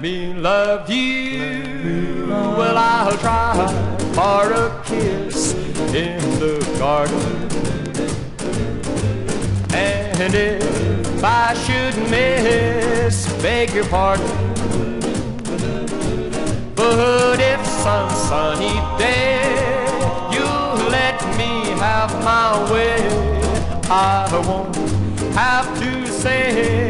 me love you. Well, I'll try for a kiss in the garden. And if I should miss, beg your pardon. But if some sunny day you'll let me have my way, I won't have to say